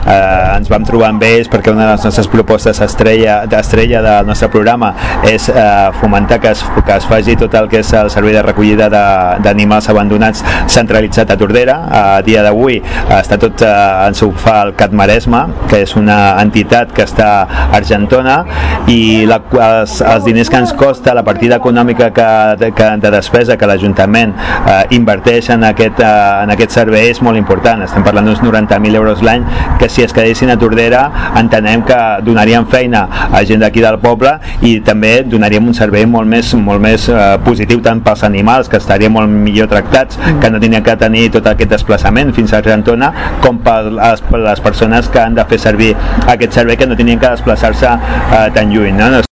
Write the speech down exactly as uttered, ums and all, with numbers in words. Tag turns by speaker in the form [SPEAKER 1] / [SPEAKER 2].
[SPEAKER 1] eh, ens vam trobar amb ells perquè una de les nostres propostes estrella, estrella del nostre programa és eh, fomentar que es, que es faci tot el que és el servei de recollida d'animals abandonats centralitzat a Tordera. A dia d'avui està tot, eh, ens ho fa el CAT Maresme, que és una entitat que està a Argentona, i la, els, els diners que ens costa, la partida econòmica que, que, de despesa que l'Ajuntament eh, inverteix en aquest, eh, en aquest servei és molt important. Estem parlant d'uns noranta mil euros l'any que si es quedessin a Tordera entenem que donaríem feina a gent d'aquí del poble i també donaríem un servei molt més, molt més eh, positiu tant pels animals, que estarien molt millor tractats, que no tenien que tenir tot aquest desplaçament fins a Argentona, com per les, per les persones que han de fer servir aquest servei, que no tenien que desplaçar-se eh, tan lluny, no?